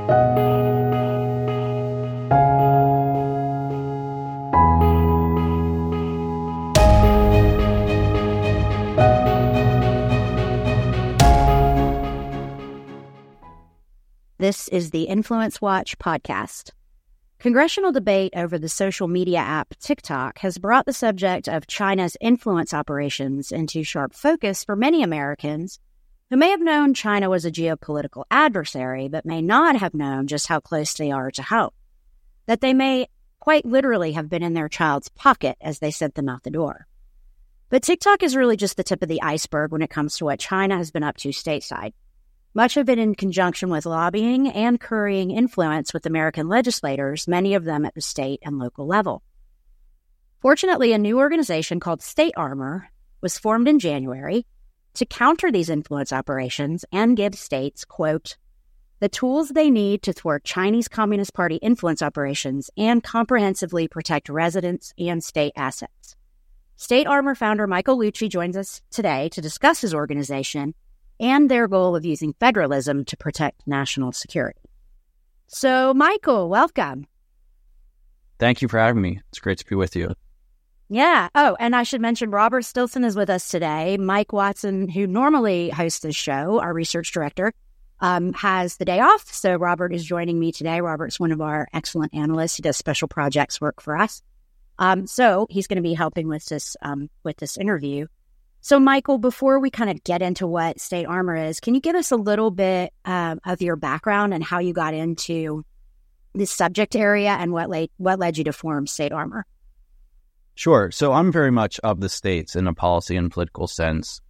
This is the Influence Watch podcast. Congressional debate over the social media app TikTok has brought the subject of China's influence operations into sharp focus for many Americans who may have known China was a geopolitical adversary, but may not have known just how close they are to home. That they may quite literally have been in their child's pocket as they sent them out the door. But TikTok is really just the tip of the iceberg when it comes to what China has been up to stateside. Much of it in conjunction with lobbying and currying influence with American legislators, many of them at the state and local level. Fortunately, a new organization called State Armor was formed in January to counter these influence operations and give states, quote, the tools they need to thwart Chinese Communist Party influence operations and comprehensively protect residents and state assets. State Armor founder Michael Lucci joins us today to discuss his organization and their goal of using federalism to protect national security. So, Michael, welcome. Thank you for having me. It's great to be with you. Yeah. Oh, and I should mention Robert Stilson is with us today. Mike Watson, who normally hosts this show, our research director, has the day off. So Robert is joining me today. Robert's one of our excellent analysts. He does special projects work for us. So he's going to be helping with this interview. So, Michael, before we kind of get into what State Armor is, can you give us a little bit of your background and how you got into this subject area and what led you to form State Armor? Sure. So I'm very much of the states in a policy and political sense.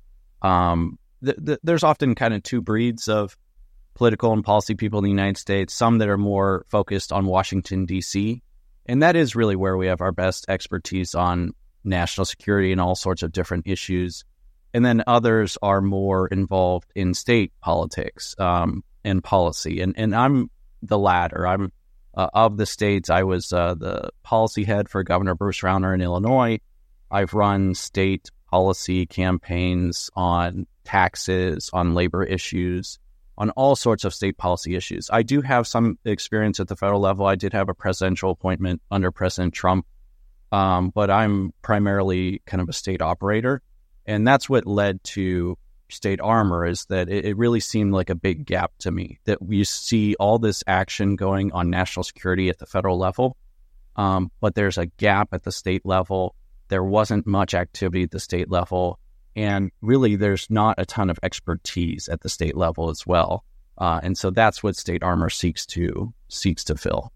There's often kind of two breeds of political and policy people in the United States, some that are more focused on Washington, D.C., and that is really where we have our best expertise on national security and all sorts of different issues. And then others are more involved in state politics and policy. And I'm the latter. I'm of the states. I was the policy head for Governor Bruce Rauner in Illinois. I've run state policy campaigns on taxes, on labor issues, on all sorts of state policy issues. I do have some experience at the federal level. I did have a presidential appointment under President Trump. But I'm primarily kind of a state operator. And that's what led to State Armor, is that it really seemed like a big gap to me, that we see all this action going on national security at the federal level, but there's a gap at the state level. There wasn't much activity at the state level. And really, there's not a ton of expertise at the state level as well. And so that's what State Armor seeks to fill.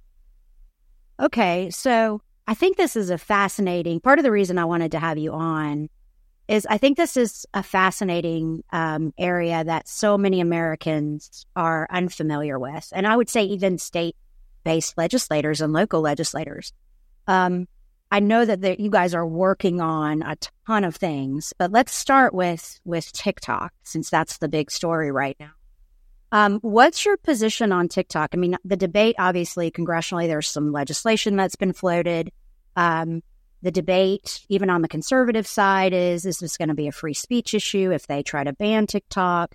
Okay, so I think this is a fascinating, part of the reason I wanted to have you on is I think this is a fascinating area that so many Americans are unfamiliar with. And I would say even state-based legislators and local legislators. I know that you guys are working on a ton of things, but let's start with TikTok, since that's the big story right now. What's your position on TikTok? I mean, the debate, obviously, congressionally, there's some legislation that's been floated. The debate, even on the conservative side, is this going to be a free speech issue if they try to ban TikTok?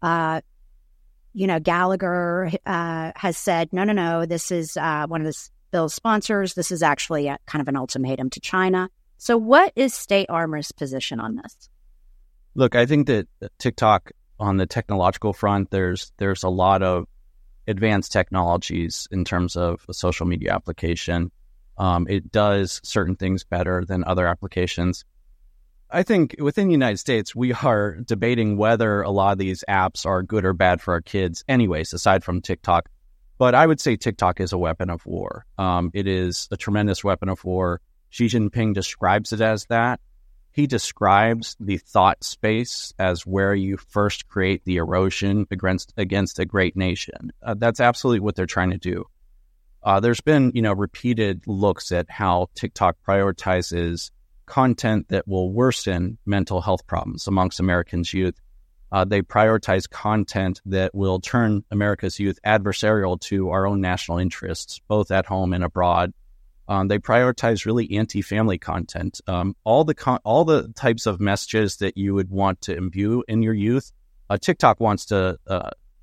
Gallagher has said, no, this is one of the bill's sponsors. This is actually a kind of an ultimatum to China. So what is State Armor's position on this? Look, I think that TikTok, on the technological front, there's a lot of advanced technologies in terms of a social media application. It does certain things better than other applications. I think within the United States, we are debating whether a lot of these apps are good or bad for our kids anyways, aside from TikTok. But I would say TikTok is a weapon of war. It is a tremendous weapon of war. Xi Jinping describes it as that. He describes the thought space as where you first create the erosion against a great nation. That's absolutely what they're trying to do. There's been, repeated looks at how TikTok prioritizes content that will worsen mental health problems amongst Americans' youth. They prioritize content that will turn America's youth adversarial to our own national interests, both at home and abroad. They prioritize really anti-family content. All the types of messages that you would want to imbue in your youth, TikTok wants to,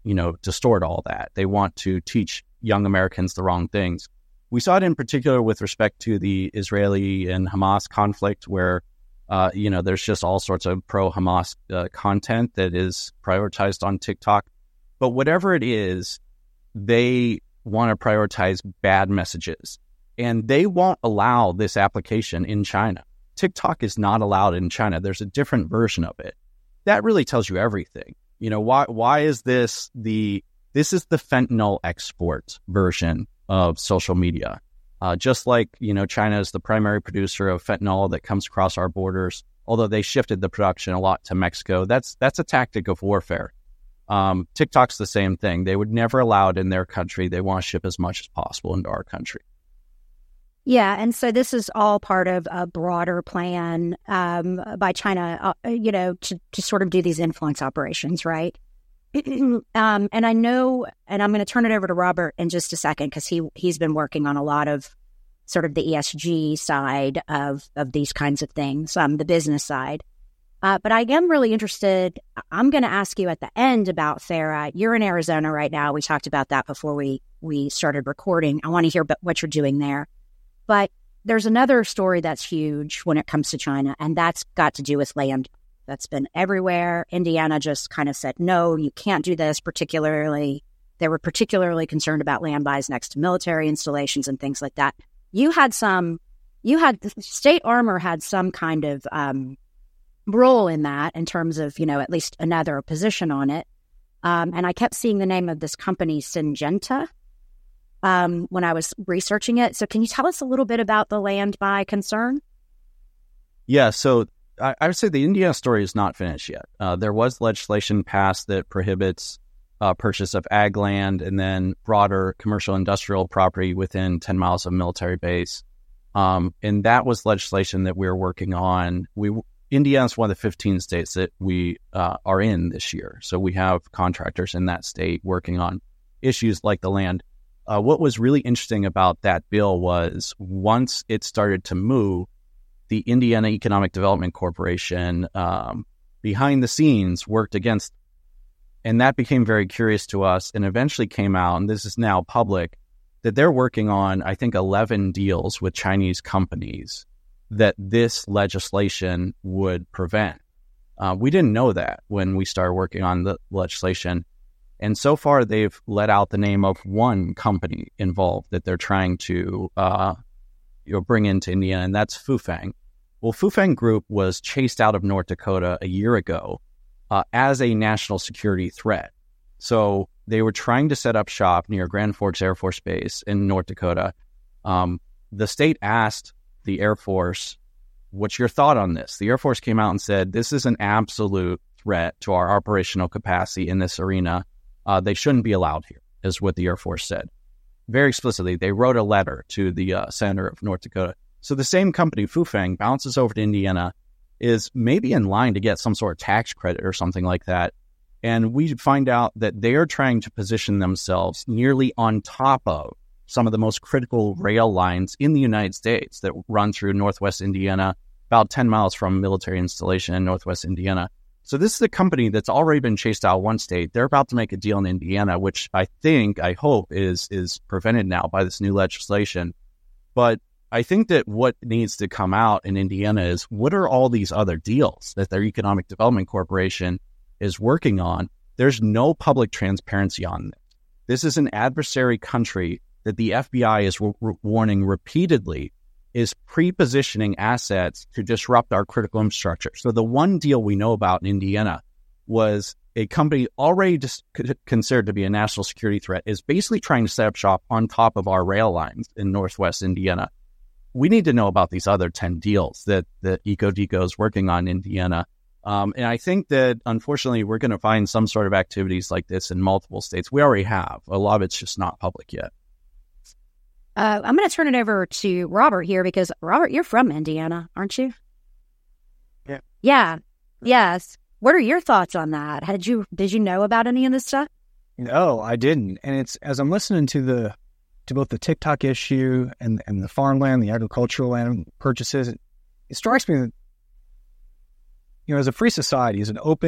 distort all that. They want to teach young Americans the wrong things. We saw it in particular with respect to the Israeli and Hamas conflict, where there's just all sorts of pro-Hamas content that is prioritized on TikTok. But whatever it is, they want to prioritize bad messages. And they won't allow this application in China. TikTok is not allowed in China. There's a different version of it. That really tells you everything. Why is this this is the fentanyl export version of social media. Just like, China is the primary producer of fentanyl that comes across our borders, although they shifted the production a lot to Mexico. That's a tactic of warfare. TikTok's the same thing. They would never allow it in their country. They want to ship as much as possible into our country. Yeah, and so this is all part of a broader plan by China, to sort of do these influence operations, right? And I know, and I'm going to turn it over to Robert in just a second, because he's been working on a lot of sort of the ESG side of these kinds of things, the business side. But I am really interested. I'm going to ask you at the end about FARA. You're in Arizona right now. We talked about that before we started recording. I want to hear what you're doing there. But there's another story that's huge when it comes to China, and that's got to do with land. That's been everywhere. Indiana just kind of said, no, you can't do this. They were particularly concerned about land buys next to military installations and things like that. State Armor had some kind of role in that, in terms of, at least another position on it. And I kept seeing the name of this company, Syngenta, when I was researching it. So can you tell us a little bit about the land buy concern? Yeah, so I would say the Indiana story is not finished yet. There was legislation passed that prohibits purchase of ag land and then broader commercial industrial property within 10 miles of a military base. And that was legislation that we're working on. Indiana is one of the 15 states that we are in this year. So we have contractors in that state working on issues like the land. What was really interesting about that bill was once it started to move, the Indiana Economic Development Corporation behind the scenes worked against it. And that became very curious to us and eventually came out, and this is now public, that they're working on, I think, 11 deals with Chinese companies that this legislation would prevent. We didn't know that when we started working on the legislation. And so far, they've let out the name of one company involved that they're trying to bring into Indiana, and that's Fufeng. Well, Fufeng Group was chased out of North Dakota a year ago as a national security threat. So they were trying to set up shop near Grand Forks Air Force Base in North Dakota. The state asked the Air Force, what's your thought on this? The Air Force came out and said, this is an absolute threat to our operational capacity in this arena. They shouldn't be allowed here, is what the Air Force said. Very explicitly, they wrote a letter to the senator of North Dakota. So the same company, Fufeng, bounces over to Indiana, is maybe in line to get some sort of tax credit or something like that. And we find out that they are trying to position themselves nearly on top of some of the most critical rail lines in the United States that run through Northwest Indiana, about 10 miles from a military installation in Northwest Indiana. So this is a company that's already been chased out of one state. They're about to make a deal in Indiana, which I hope is prevented now by this new legislation. But I think that what needs to come out in Indiana is, what are all these other deals that their Economic Development Corporation is working on? There's no public transparency on this. This is an adversary country that the FBI is warning repeatedly is pre-positioning assets to disrupt our critical infrastructure. So the one deal we know about in Indiana was a company already considered to be a national security threat is basically trying to set up shop on top of our rail lines in Northwest Indiana. We need to know about these other 10 deals that EcoDeco is working on in Indiana. And I think that, unfortunately, we're going to find some sort of activities like this in multiple states. We already have. A lot of it's just not public yet. I'm going to turn it over to Robert here, because, Robert, you're from Indiana, aren't you? Yeah. Yeah. Yes. What are your thoughts on that? Did you know about any of this stuff? No, I didn't. And it's, as I'm listening to both the TikTok issue and the farmland, the agricultural land purchases, it strikes me that, as a free society, as an open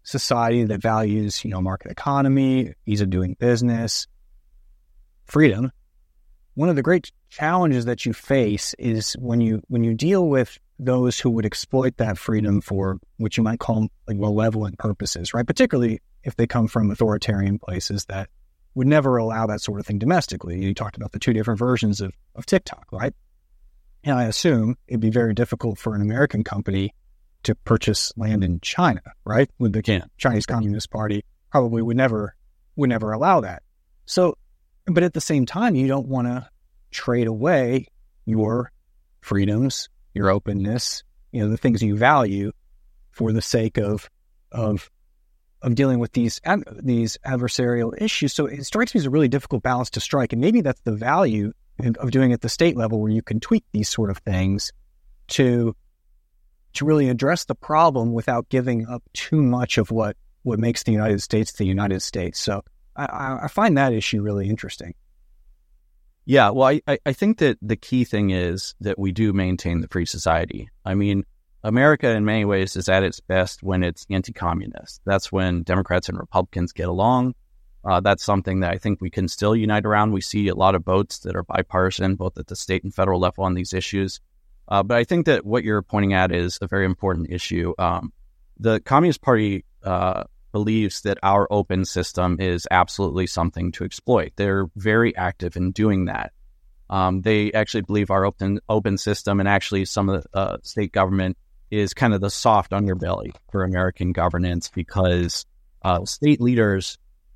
society that values, market economy, ease of doing business, freedom, one of the great challenges that you face is when you deal with those who would exploit that freedom for what you might call like malevolent purposes, right? Particularly if they come from authoritarian places that would never allow that sort of thing domestically. You talked about the two different versions of TikTok, right? And I assume it'd be very difficult for an American company to purchase land in China, right? With the Chinese Communist Party probably would never allow that. So, but at the same time, you don't want to trade away your freedoms, your openness, the things you value for the sake of dealing with these adversarial issues. So it strikes me as a really difficult balance to strike. And maybe that's the value of doing it at the state level, where you can tweak these sort of things to really address the problem without giving up too much of what makes the United States the United States. So I find that issue really interesting. Yeah, well, I think that the key thing is that we do maintain the free society. I mean, America in many ways is at its best when it's anti-communist. That's when Democrats and Republicans get along. That's something that I think we can still unite around. We see a lot of votes that are bipartisan, both at the state and federal level on these issues. But I think that what you're pointing at is a very important issue. The Communist Party believes that our open system is absolutely something to exploit. They're very active in doing that. They actually believe our open system, and actually some of the state government, is kind of the soft underbelly for American governance, because state leaders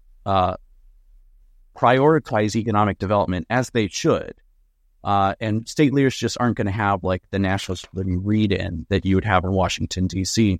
prioritize economic development as they should. And state leaders just aren't going to have like the national security read-in that you would have in Washington, D.C.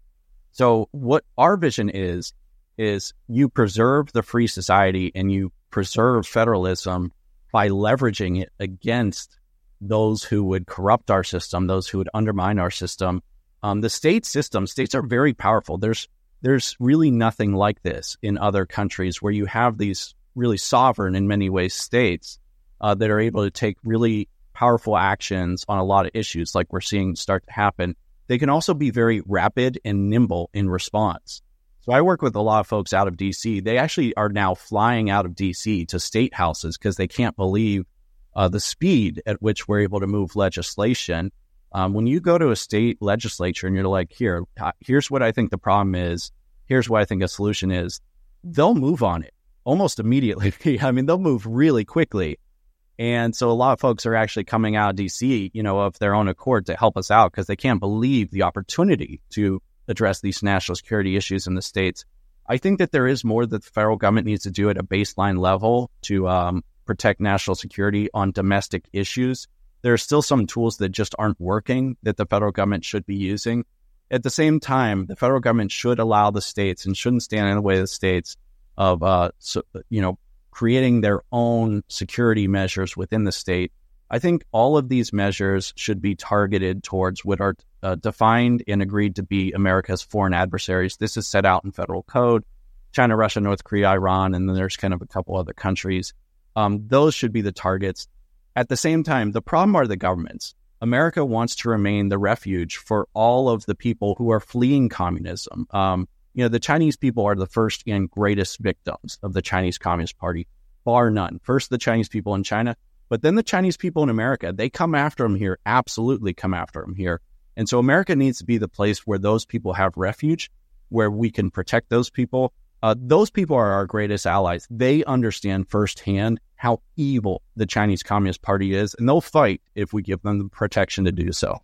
So what our vision is you preserve the free society and you preserve federalism by leveraging it against those who would corrupt our system, those who would undermine our system. The states are very powerful. There's really nothing like this in other countries, where you have these really sovereign, in many ways, states that are able to take really powerful actions on a lot of issues like we're seeing start to happen. They can also be very rapid and nimble in response. So I work with a lot of folks out of D.C. They actually are now flying out of D.C. to state houses because they can't believe the speed at which we're able to move legislation. When you go to a state legislature and you're like, here's what I think the problem is, here's what I think a solution is, they'll move on it almost immediately. I mean, they'll move really quickly. And so a lot of folks are actually coming out of D.C., of their own accord to help us out because they can't believe the opportunity to address these national security issues in the states. I think that there is more that the federal government needs to do at a baseline level to protect national security on domestic issues. There are still some tools that just aren't working that the federal government should be using. At the same time, the federal government should allow the states and shouldn't stand in the way of the states of, creating their own security measures within the state. I think all of these measures should be targeted towards what are defined and agreed to be America's foreign adversaries. This is set out in federal code: China, Russia, North Korea, Iran, and then there's kind of a couple other countries. Those should be the targets. At the same time, the problem are the governments. America wants to remain the refuge for all of the people who are fleeing communism. The Chinese people are the first and greatest victims of the Chinese Communist Party, bar none. First, the Chinese people in China, but then the Chinese people in America. They come after them here, absolutely come after them here. And so America needs to be the place where those people have refuge, where we can protect those people. Those people are our greatest allies. They understand firsthand how evil the Chinese Communist Party is, and they'll fight if we give them the protection to do so.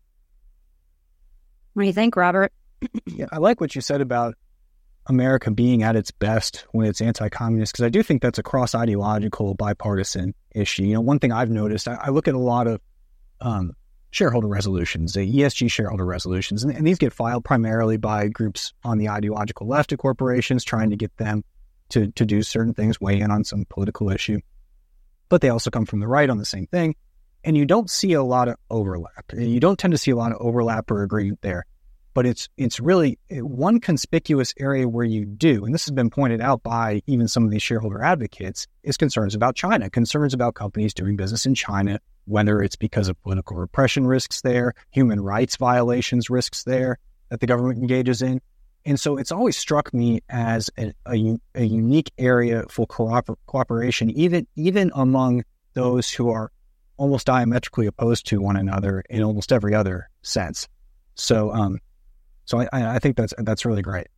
What do you think, Robert? Yeah, I like what you said about America being at its best when it's anti-communist, because I do think that's a cross-ideological, bipartisan issue. One thing I've noticed, I look at a lot of shareholder resolutions, the ESG shareholder resolutions, and these get filed primarily by groups on the ideological left of corporations trying to get them to do certain things, weigh in on some political issue. But they also come from the right on the same thing. And you don't see a lot of overlap. You don't tend to see a lot of overlap or agreement there. But it's really one conspicuous area where you do, and this has been pointed out by even some of these shareholder advocates, is concerns about China, concerns about companies doing business in China, whether it's because of political repression risks there, human rights violations risks there that the government engages in. And so it's always struck me as a unique area for cooperation, even among those who are almost diametrically opposed to one another in almost every other sense. So I think that's really great.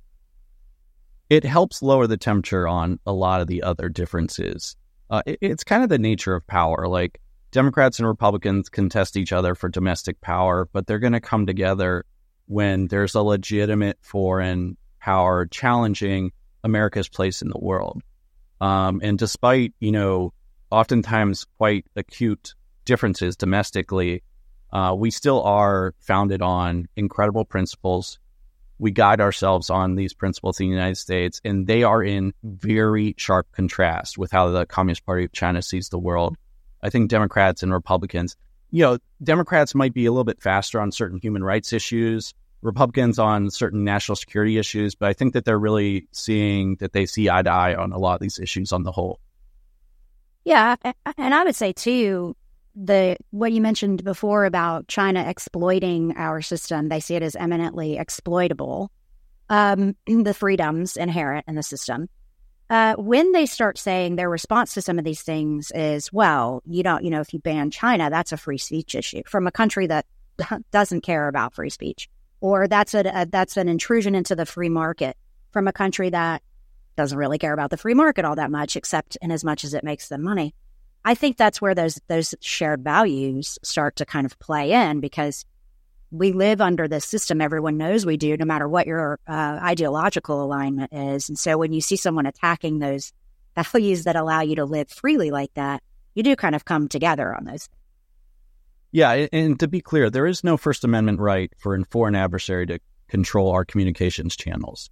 It helps lower the temperature on a lot of the other differences. It's kind of the nature of power. Like, Democrats and Republicans contest each other for domestic power, but they're going to come together when there's a legitimate foreign power challenging America's place in the world. And despite, oftentimes quite acute differences domestically, we still are founded on incredible principles. We guide ourselves on these principles in the United States, and they are in very sharp contrast with how the Communist Party of China sees the world. I think Democrats and Republicans, Democrats might be a little bit faster on certain human rights issues, Republicans on certain national security issues, but I think that they're really seeing that they see eye to eye on a lot of these issues on the whole. Yeah, and I would say, too, what you mentioned before about China exploiting our system, they see it as eminently exploitable, the freedoms inherent in the system. When they start saying their response to some of these things is, well, if you ban China, that's a free speech issue from a country that doesn't care about free speech, or that's an intrusion into the free market from a country that doesn't really care about the free market all that much, except in as much as it makes them money. I think that's where those shared values start to kind of play in, because we live under this system. Everyone knows we do, no matter what your ideological alignment is. And so when you see someone attacking those values that allow you to live freely like that, you do kind of come together on those. Yeah, and to be clear, there is no First Amendment right for a foreign adversary to control our communications channels.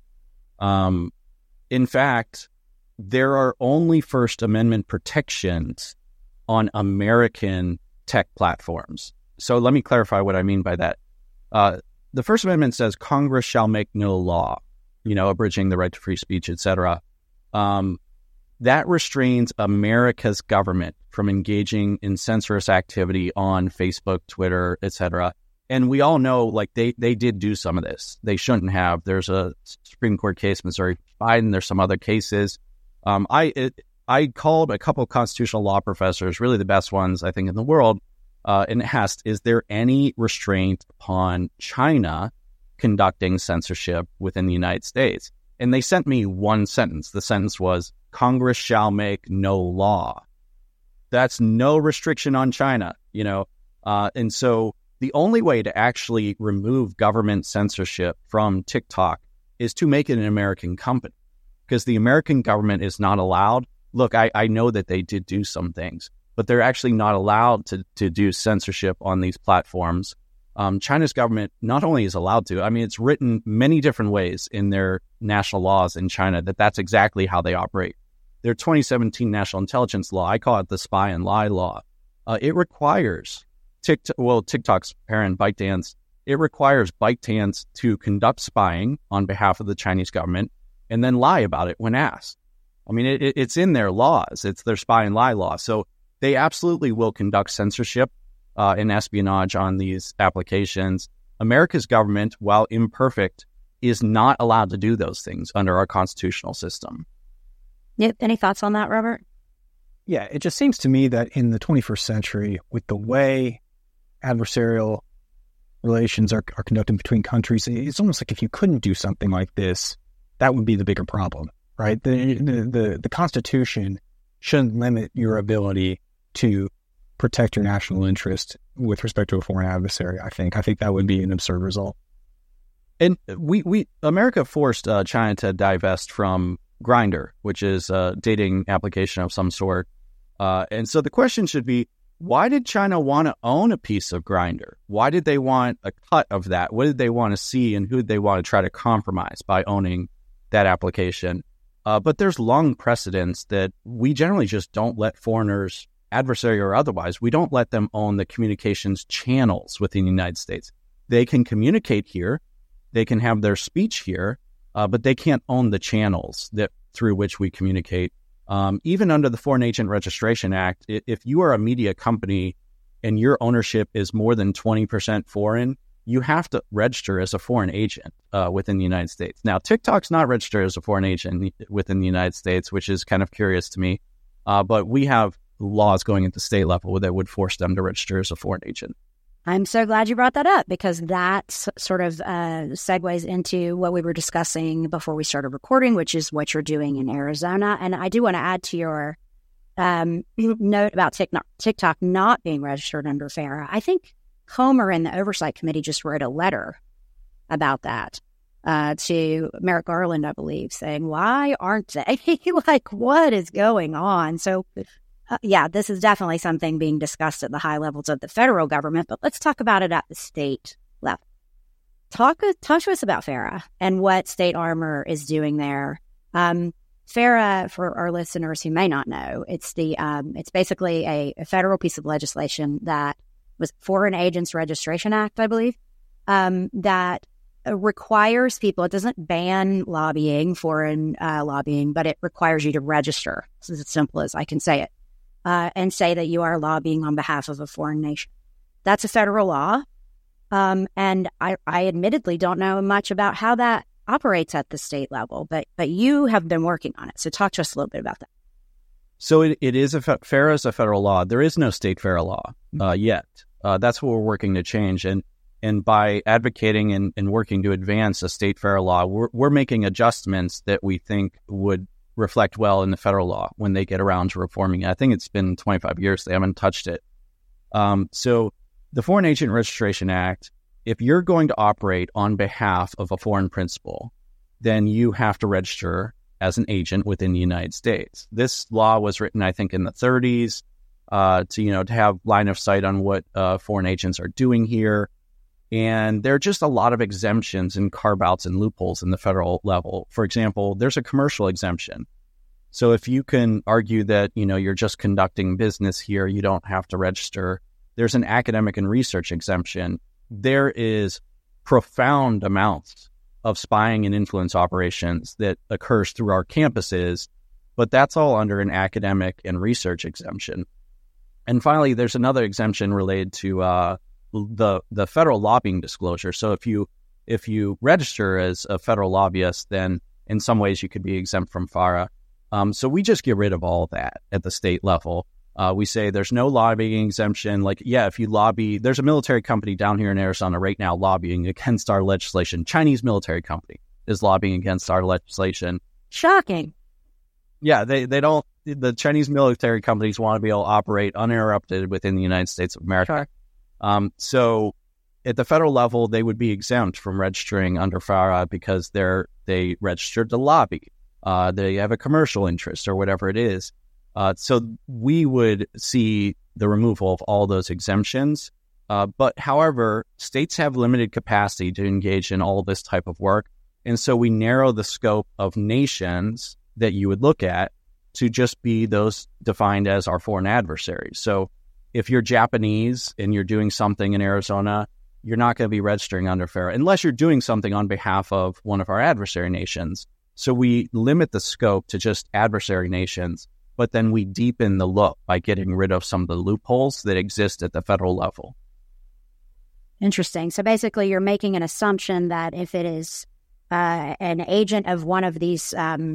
In fact, there are only First Amendment protections on American tech platforms. So let me clarify what I mean by that. The First Amendment says Congress shall make no law, abridging the right to free speech, etc. That restrains America's government from engaging in censorious activity on Facebook, Twitter, etc. And we all know, they did do some of this. They shouldn't have. There's a Supreme Court case, Missouri Biden. There's some other cases. I called a couple of constitutional law professors, really the best ones, I think, in the world, and asked, is there any restraint upon China conducting censorship within the United States? And they sent me one sentence. The sentence was, Congress shall make no law. That's no restriction on China, and so the only way to actually remove government censorship from TikTok is to make it an American company, because the American government is not allowed. Look, I know that they did do some things, but they're actually not allowed to do censorship on these platforms. China's government not only is allowed to, it's written many different ways in their national laws in China that's exactly how they operate. Their 2017 national intelligence law, I call it the spy and lie law. It requires TikTok's parent ByteDance, it requires ByteDance to conduct spying on behalf of the Chinese government and then lie about it when asked. It's in their laws. It's their spy and lie law. So they absolutely will conduct censorship and espionage on these applications. America's government, while imperfect, is not allowed to do those things under our constitutional system. Yep. Any thoughts on that, Robert? Yeah, it just seems to me that in the 21st century, with the way adversarial relations are conducted between countries, it's almost like if you couldn't do something like this, that would be the bigger problem, right? The Constitution shouldn't limit your ability to protect your national interest with respect to a foreign adversary. I think that would be an absurd result. And America forced China to divest from Grindr, which is a dating application of some sort. And so the question should be, why did China want to own a piece of Grindr? Why did they want a cut of that? What did they want to see, and who did they want to try to compromise by owning that application? But there's long precedents that we generally just don't let foreigners, adversary or otherwise, we don't let them own the communications channels within the United States. They can communicate here, they can have their speech here, but they can't own the channels through which we communicate. Even under the Foreign Agent Registration Act, if you are a media company and your ownership is more than 20% foreign, you have to register as a foreign agent within the United States. Now, TikTok's not registered as a foreign agent within the United States, which is kind of curious to me. But we have laws going at the state level that would force them to register as a foreign agent. I'm so glad you brought that up, because that sort of segues into what we were discussing before we started recording, which is what you're doing in Arizona. And I do want to add to your note about TikTok not being registered under FARA. I think Comer and the Oversight Committee just wrote a letter about that to Merrick Garland, I believe, saying, why aren't they? Like, what is going on? So, yeah, this is definitely something being discussed at the high levels of the federal government, but let's talk about it at the state level. Talk to us about FARA and what State Armor is doing there. FARA, for our listeners who may not know, it's basically a federal piece of legislation that was Foreign Agents Registration Act, I believe, that requires people, it doesn't ban lobbying, foreign lobbying, but it requires you to register. This is as simple as I can say it, and say that you are lobbying on behalf of a foreign nation. That's a federal law. And I admittedly don't know much about how that operates at the state level, but you have been working on it. So talk to us a little bit about that. So it is FARA is a federal law. There is no state FARA law yet. That's what we're working to change. And by advocating and working to advance a state FARA law, we're making adjustments that we think would reflect well in the federal law when they get around to reforming it. I think it's been 25 years. They haven't touched it. So the Foreign Agent Registration Act, if you're going to operate on behalf of a foreign principal, then you have to register as an agent within the United States. This law was written, I think, in the 30s to have line of sight on what foreign agents are doing here. And there are just a lot of exemptions and carve-outs and loopholes in the federal level. For example, there's a commercial exemption. So if you can argue that, you're just conducting business here, you don't have to register. There's an academic and research exemption. There is profound amounts of spying and influence operations that occurs through our campuses, but that's all under an academic and research exemption. And finally, there's another exemption related to the federal lobbying disclosure. So if you register as a federal lobbyist, then in some ways you could be exempt from FARA. So we just get rid of all of that at the state level. We say there's no lobbying exemption. If you lobby, there's a military company down here in Arizona right now lobbying against our legislation. Chinese military company is lobbying against our legislation. Shocking. Yeah, they don't. The Chinese military companies want to be able to operate uninterrupted within the United States of America. Sure. So at the federal level, they would be exempt from registering under FARA because they registered to lobby. They have a commercial interest or whatever it is. So we would see the removal of all those exemptions. But however, states have limited capacity to engage in all this type of work. And so we narrow the scope of nations that you would look at to just be those defined as our foreign adversaries. So if you're Japanese and you're doing something in Arizona, you're not going to be registering under FARA unless you're doing something on behalf of one of our adversary nations. So we limit the scope to just adversary nations, but then we deepen the look by getting rid of some of the loopholes that exist at the federal level. Interesting. So basically you're making an assumption that if it is an agent of one of these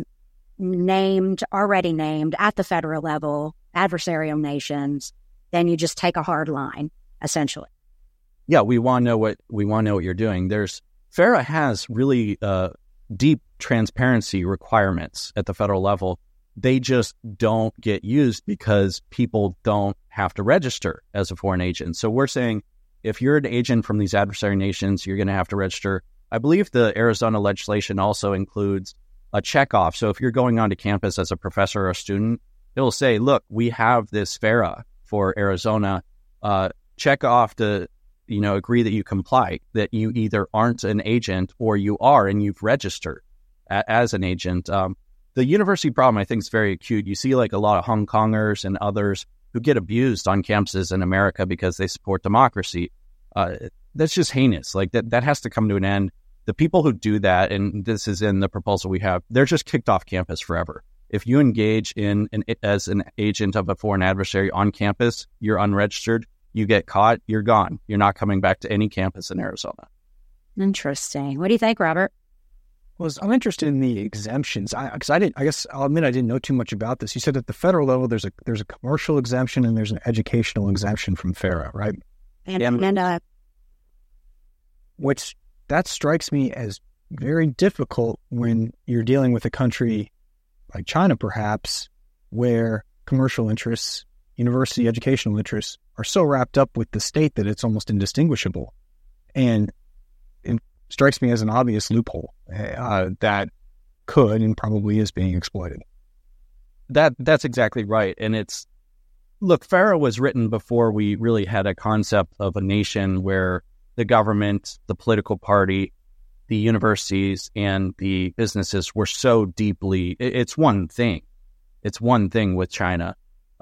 already named at the federal level, adversarial nations, then you just take a hard line, essentially. Yeah, we want to know what you're doing. FARA has really deep transparency requirements at the federal level. They just don't get used because people don't have to register as a foreign agent. So we're saying if you're an agent from these adversary nations, you're going to have to register. I believe the Arizona legislation also includes a checkoff. So if you're going onto campus as a professor or a student, it'll say, look, we have this FARA for Arizona. Check off to agree that you comply, that you either aren't an agent or you are and you've registered as an agent. The university problem, I think, is very acute. You see a lot of Hong Kongers and others who get abused on campuses in America because they support democracy. That's just heinous. That has to come to an end. The people who do that, and this is in the proposal we have, they're just kicked off campus forever. If you engage as an agent of a foreign adversary on campus, you're unregistered, You get caught, you're gone. You're not coming back to any campus in Arizona. Interesting. What do you think, Robert? Well, I'm interested in the exemptions. I guess I'll admit I didn't know too much about this. You said at the federal level, there's a commercial exemption and there's an educational exemption from FARA, right? Which that strikes me as very difficult when you're dealing with a country like China, perhaps, where commercial interests, university educational interests are so wrapped up with the state that it's almost indistinguishable. And it strikes me as an obvious loophole that could and probably is being exploited. That's exactly right. And look, FARA was written before we really had a concept of a nation where the government, the political party, the universities, and the businesses were so deeply, it's one thing. It's one thing with China.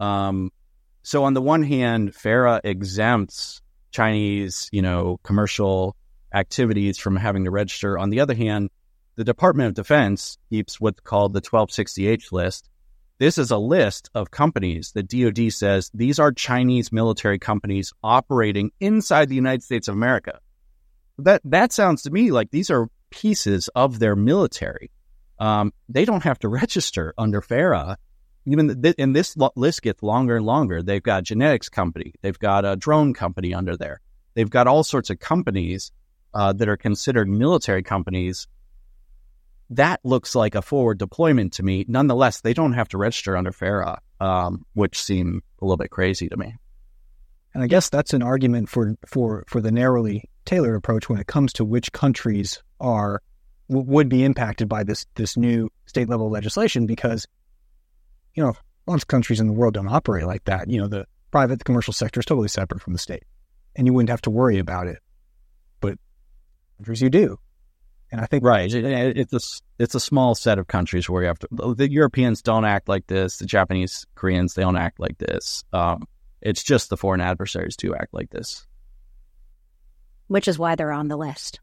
So on the one hand, FARA exempts Chinese, commercial activities from having to register. On the other hand, the Department of Defense keeps what's called the 1260H list. This is a list of companies that DoD says these are Chinese military companies operating inside the United States of America. That sounds to me like these are pieces of their military. They don't have to register under FARA. And this list gets longer and longer. They've got a genetics company. They've got a drone company under there. They've got all sorts of companies that are considered military companies. That looks like a forward deployment to me. Nonetheless, they don't have to register under FARA, which seem a little bit crazy to me. And I guess that's an argument for the narrowly tailored approach when it comes to which countries would be impacted by this new state level legislation, because lots of countries in the world don't operate like that. The private, the commercial sector is totally separate from the state, and you wouldn't have to worry about it. But countries you do. And I think right, it's a small set of countries where you have to. The Europeans don't act like this. The Japanese, Koreans, they don't act like this. It's just the foreign adversaries do act like this, which is why they're on the list.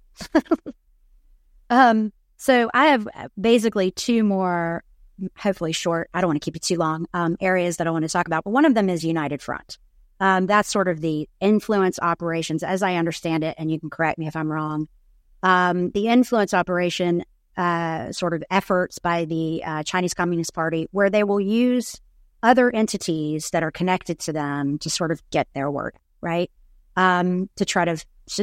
So I have basically two more, hopefully short. I don't want to keep it too long. Areas that I want to talk about, but one of them is United Front. That's sort of the influence operations, as I understand it, and you can correct me if I'm wrong. The influence operation sort of efforts by the Chinese Communist Party, where they will use other entities that are connected to them to sort of get their word, right? To try to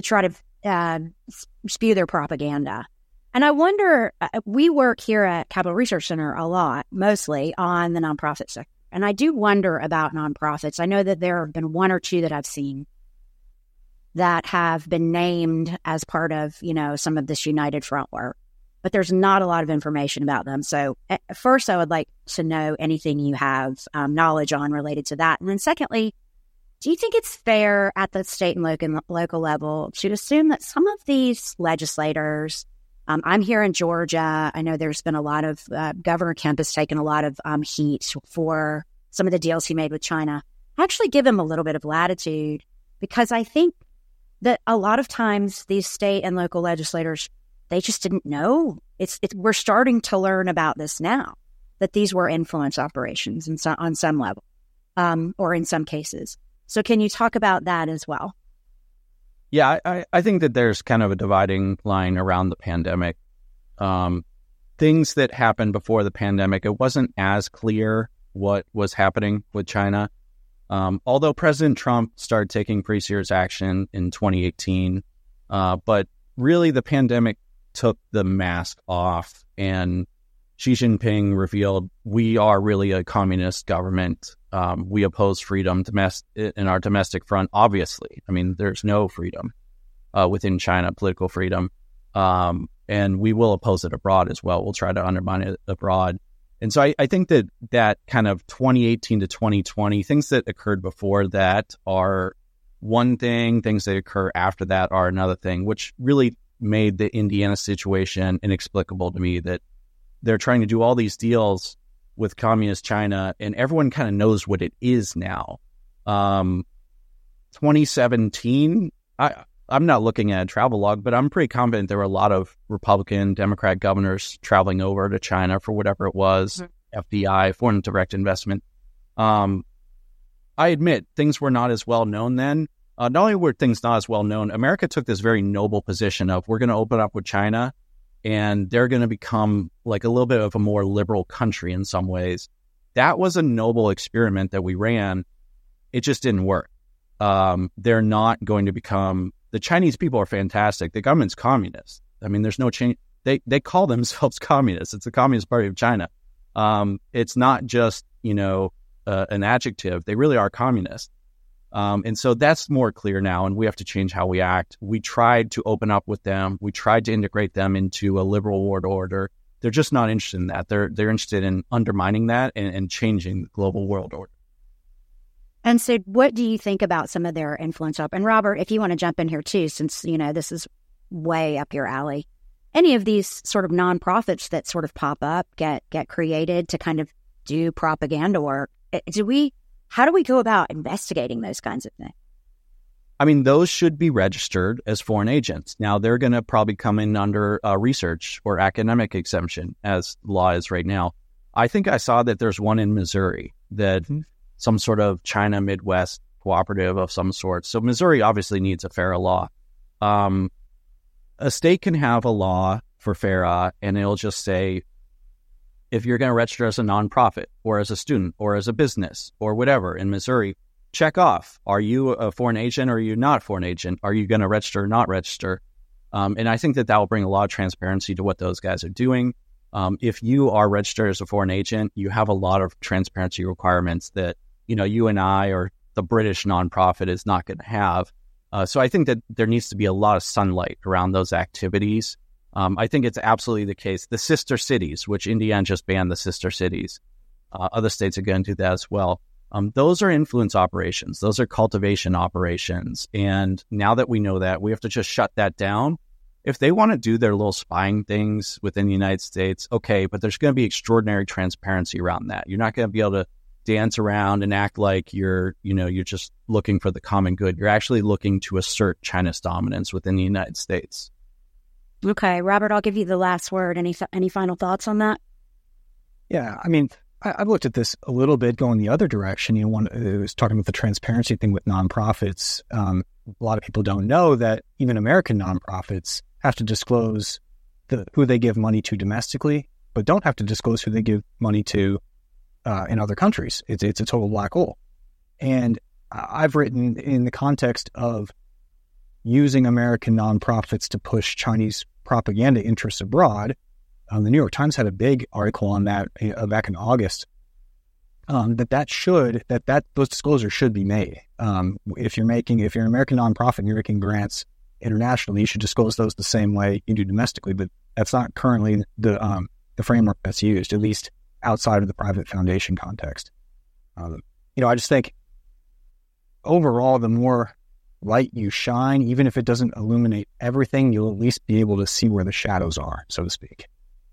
spew their propaganda. And I wonder, we work here at Capital Research Center a lot, mostly on the nonprofit sector. And I do wonder about nonprofits. I know that there have been one or two that I've seen that have been named as part of, some of this United Front work, but there's not a lot of information about them. So first, I would like to know anything you have knowledge on related to that. And then secondly, do you think it's fair at the state and local level to assume that some of these legislators, I'm here in Georgia, I know there's been a lot of, Governor Kemp has taken a lot of heat for some of the deals he made with China. I actually give him a little bit of latitude, because I think that a lot of times these state and local legislators, they just didn't know. We're starting to learn about this now, that these were influence operations on some level, or in some cases. So can you talk about that as well? Yeah, I think that there's kind of a dividing line around the pandemic. Things that happened before the pandemic, it wasn't as clear what was happening with China. Although President Trump started taking pretty serious action in 2018, but really the pandemic took the mask off, and Xi Jinping revealed we are really a communist government. We oppose freedom in our domestic front, obviously. I mean, there's no freedom within China, political freedom, and we will oppose it abroad as well. We'll try to undermine it abroad. And so I think that kind of 2018 to 2020, things that occurred before that are one thing, things that occur after that are another thing, which really made the Indiana situation inexplicable to me, that they're trying to do all these deals with communist China, and everyone kind of knows what it is now. 2017, I'm not looking at a travel log, but I'm pretty confident there were a lot of Republican, Democrat governors traveling over to China for whatever it was, FDI, foreign direct investment. I admit things were not as well known then, not only were things not as well known, America took this very noble position of we're going to open up with China and they're going to become like a little bit of a more liberal country in some ways. That was a noble experiment that we ran. It just didn't work. They're not going to become, the Chinese people are fantastic. The government's communist. I mean, there's no change. They call themselves communists. It's the Communist Party of China. It's not just, an adjective. They really are communist. And so that's more clear now, and we have to change how we act. We tried to open up with them. We tried to integrate them into a liberal world order. They're just not interested in that. They're interested in undermining that and changing the global world order. And so what do you think about some of their influence up? And Robert, if you want to jump in here too, since, this is way up your alley. Any of these sort of nonprofits that sort of pop up, get created to kind of do propaganda work, how do we go about investigating those kinds of things? I mean, those should be registered as foreign agents. Now, they're going to probably come in under research or academic exemption, as law is right now. I think I saw that there's one in Missouri that some sort of China Midwest cooperative of some sort. So Missouri obviously needs a FARA law. A state can have a law for FARA, and it'll just say, if you're going to register as a nonprofit or as a student or as a business or whatever in Missouri, check off. Are you a foreign agent or are you not a foreign agent? Are you going to register or not register? And I think that will bring a lot of transparency to what those guys are doing. If you are registered as a foreign agent, you have a lot of transparency requirements that, you and I or the British nonprofit is not going to have. So I think that there needs to be a lot of sunlight around those activities. I think it's absolutely the case. The sister cities, which Indiana just banned the sister cities. Other states are going to do that as well. Those are influence operations. Those are cultivation operations. And now that we know that, we have to just shut that down. If they want to do their little spying things within the United States, okay, but there's going to be extraordinary transparency around that. You're not going to be able to dance around and act like you're just looking for the common good. You're actually looking to assert China's dominance within the United States. Okay, Robert, I'll give you the last word. Any final thoughts on that? Yeah, I mean, I've looked at this a little bit going the other direction. It was talking about the transparency thing with nonprofits. A lot of people don't know that even American nonprofits have to disclose who they give money to domestically, but don't have to disclose who they give money to in other countries. It's a total black hole. And I've written in the context of using American nonprofits to push Chinese propaganda interests abroad. The New York Times had a big article on that back in August. Those disclosures should be made. If you're an American nonprofit and you're making grants internationally, you should disclose those the same way you do domestically. But that's not currently the framework that's used, at least outside of the private foundation context. I just think overall, the more light you shine, even if it doesn't illuminate everything, you'll at least be able to see where the shadows are, so to speak.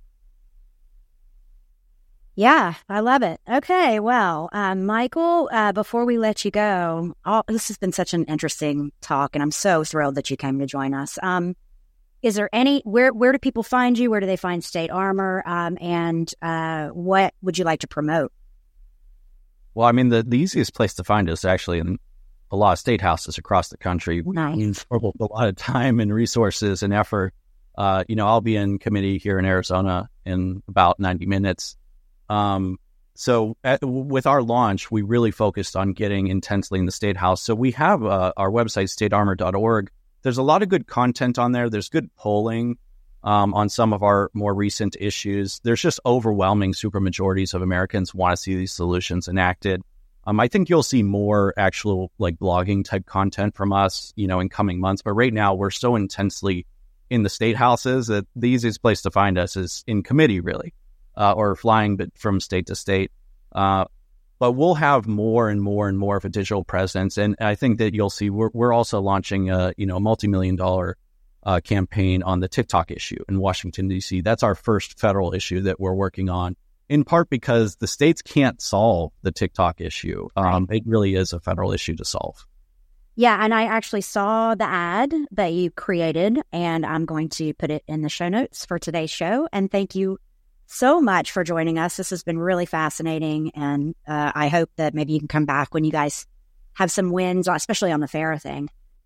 Yeah, I love it. Okay, well, Michael, before we let you go, this has been such an interesting talk, and I'm so thrilled that you came to join us. Is there where do people find you? Where do they find State Armor? And what would you like to promote? Well, I mean, the easiest place to find us is actually in a lot of state houses across the country. Nice. We involve a lot of time and resources and effort. I'll be in committee here in Arizona in about 90 minutes. So with our launch, we really focused on getting intensely in the State House. So we have our website, statearmor.org. There's a lot of good content on there. There's good polling on some of our more recent issues. There's just overwhelming supermajorities of Americans want to see these solutions enacted. I think you'll see more actual blogging type content from us, in coming months. But right now, we're so intensely in the state houses that the easiest place to find us is in committee, really, or flying from state to state. But we'll have more and more and more of a digital presence. And I think that you'll see we're also launching a multi-million-dollar campaign on the TikTok issue in Washington, D.C. That's our first federal issue that we're working on, in part because the states can't solve the TikTok issue. It really is a federal issue to solve. Yeah, and I actually saw the ad that you created, and I'm going to put it in the show notes for today's show. And thank you so much for joining us. This has been really fascinating, and I hope that maybe you can come back when you guys have some wins, especially on the FARA thing.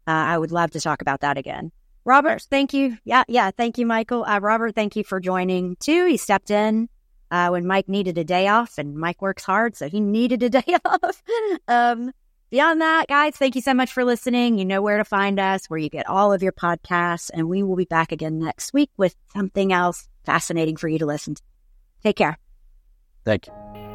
I would love to talk about that again. Robert, thank you. Yeah. Thank you, Michael. Robert, thank you for joining too. He stepped in when Mike needed a day off, and Mike works hard, so he needed a day off. Beyond that, guys, thank you so much for listening. You know where to find us, where you get all of your podcasts, and we will be back again next week with something else fascinating for you to listen to. Take care. Thank you.